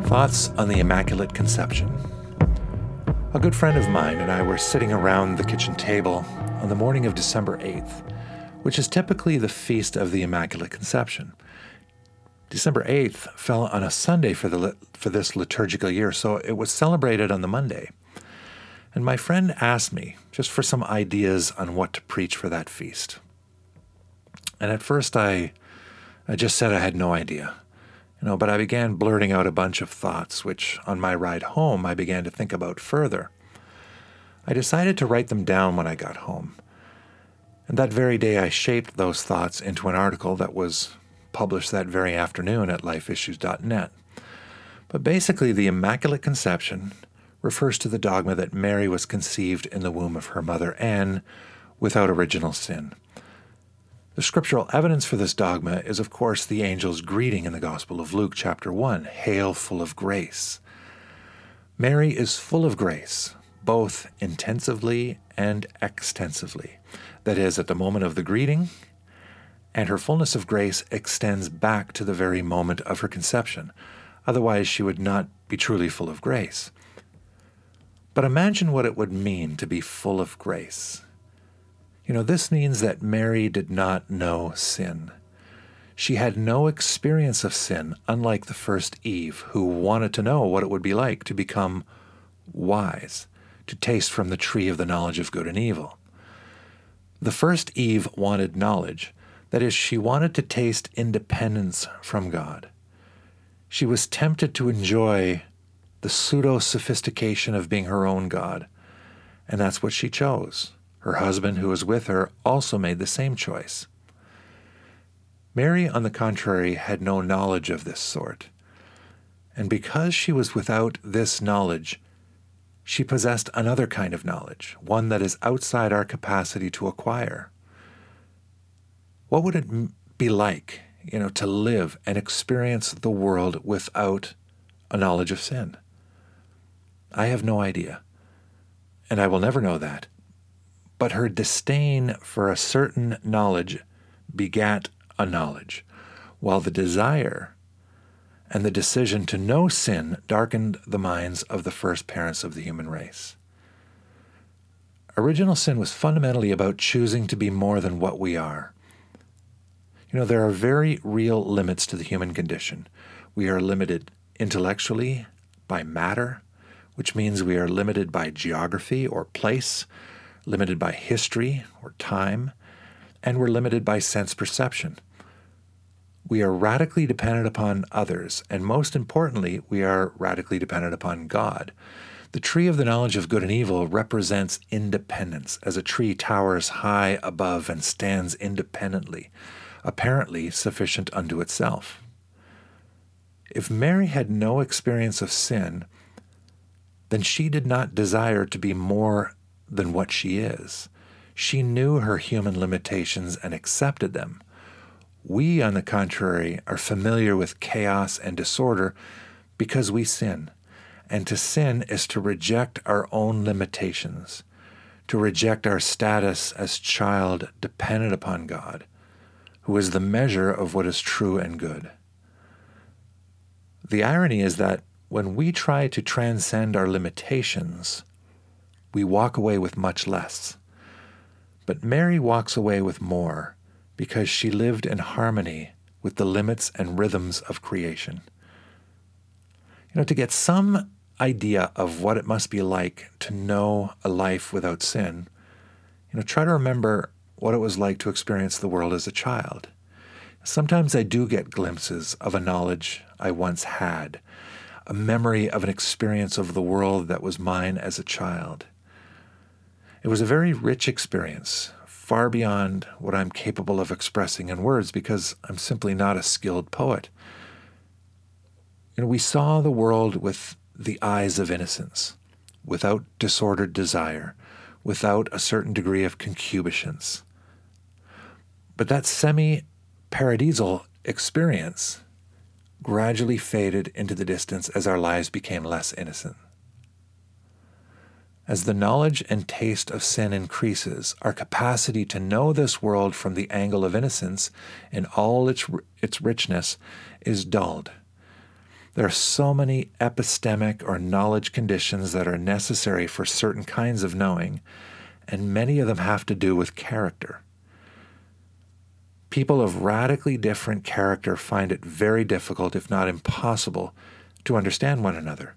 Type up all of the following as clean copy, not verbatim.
Thoughts on the Immaculate Conception. A good friend of mine and I were sitting around the kitchen table on the morning of December 8th, which is typically the feast of the Immaculate Conception. December 8th fell on a Sunday for this liturgical year, so it was celebrated on the Monday. And my friend asked me just for some ideas on what to preach for that feast. And at first I just said I had no idea. But I began blurting out a bunch of thoughts, which on my ride home I began to think about further. I decided to write them down when I got home. And that very day I shaped those thoughts into an article that was published that very afternoon at lifeissues.net. But basically, the Immaculate Conception refers to the dogma that Mary was conceived in the womb of her mother Anne without original sin. The scriptural evidence for this dogma is, of course, the angel's greeting in the Gospel of Luke, chapter 1, "Hail, full of grace." Mary is full of grace, both intensively and extensively. That is, at the moment of the greeting, and her fullness of grace extends back to the very moment of her conception. Otherwise, she would not be truly full of grace. But imagine what it would mean to be full of grace. This means that Mary did not know sin. She had no experience of sin, unlike the first Eve, who wanted to know what it would be like to become wise, to taste from the tree of the knowledge of good and evil. The first Eve wanted knowledge. That is, she wanted to taste independence from God. She was tempted to enjoy the pseudo-sophistication of being her own God, and that's what she chose. Her husband, who was with her, also made the same choice. Mary, on the contrary, had no knowledge of this sort. And because she was without this knowledge, she possessed another kind of knowledge, one that is outside our capacity to acquire. What would it be like, to live and experience the world without a knowledge of sin? I have no idea, and I will never know that. But her disdain for a certain knowledge begat a knowledge, while the desire and the decision to know sin darkened the minds of the first parents of the human race. Original sin was fundamentally about choosing to be more than what we are. There are very real limits to the human condition. We are limited intellectually by matter, which means we are limited by geography or place, limited by history or time, and we're limited by sense perception. We are radically dependent upon others, and most importantly, we are radically dependent upon God. The tree of the knowledge of good and evil represents independence, as a tree towers high above and stands independently, apparently sufficient unto itself. If Mary had no experience of sin, then she did not desire to be more than what she is. She knew her human limitations and accepted them. We, on the contrary, are familiar with chaos and disorder because we sin. And to sin is to reject our own limitations, to reject our status as child dependent upon God, who is the measure of what is true and good. The irony is that when we try to transcend our limitations, we walk away with much less. But Mary walks away with more because she lived in harmony with the limits and rhythms of creation. To get some idea of what it must be like to know a life without sin, try to remember what it was like to experience the world as a child. Sometimes I do get glimpses of a knowledge I once had, a memory of an experience of the world that was mine as a child. It was a very rich experience, far beyond what I'm capable of expressing in words because I'm simply not a skilled poet. We saw the world with the eyes of innocence, without disordered desire, without a certain degree of concupiscence. But that semi-paradisal experience gradually faded into the distance as our lives became less innocent. As the knowledge and taste of sin increases, our capacity to know this world from the angle of innocence in all its richness is dulled. There are so many epistemic or knowledge conditions that are necessary for certain kinds of knowing, and many of them have to do with character. People of radically different character find it very difficult, if not impossible, to understand one another.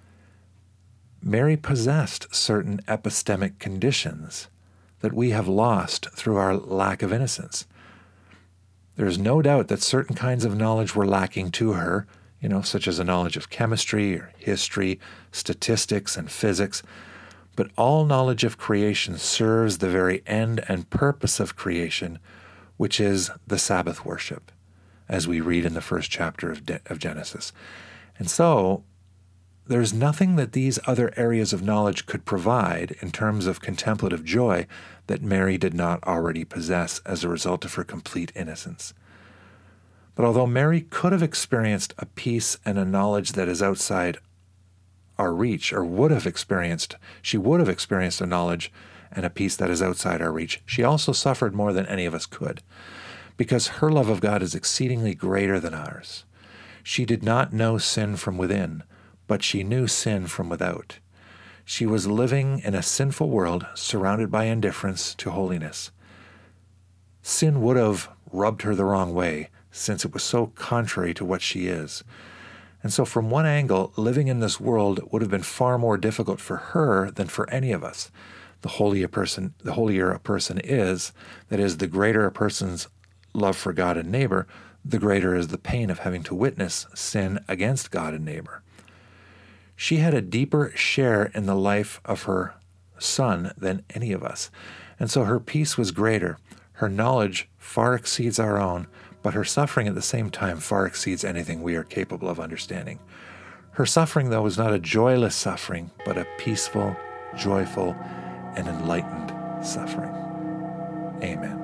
Mary possessed certain epistemic conditions that we have lost through our lack of innocence. There is no doubt that certain kinds of knowledge were lacking to her, such as a knowledge of chemistry or history, statistics, and physics. But all knowledge of creation serves the very end and purpose of creation, which is the Sabbath worship, as we read in the first chapter of Genesis. And so, there's nothing that these other areas of knowledge could provide in terms of contemplative joy that Mary did not already possess as a result of her complete innocence. But although Mary could have experienced a peace and a knowledge that is outside our reach, or she would have experienced a knowledge and a peace that is outside our reach, she also suffered more than any of us could, because her love of God is exceedingly greater than ours. She did not know sin from within, but she knew sin from without. She was living in a sinful world surrounded by indifference to holiness. Sin would have rubbed her the wrong way, since it was so contrary to what she is. And so from one angle, living in this world would have been far more difficult for her than for any of us. The holier a person is, that is, the greater a person's love for God and neighbor, the greater is the pain of having to witness sin against God and neighbor. She had a deeper share in the life of her son than any of us, and so her peace was greater. Her knowledge far exceeds our own, but her suffering at the same time far exceeds anything we are capable of understanding. Her suffering, though, was not a joyless suffering, but a peaceful, joyful, and enlightened suffering. Amen.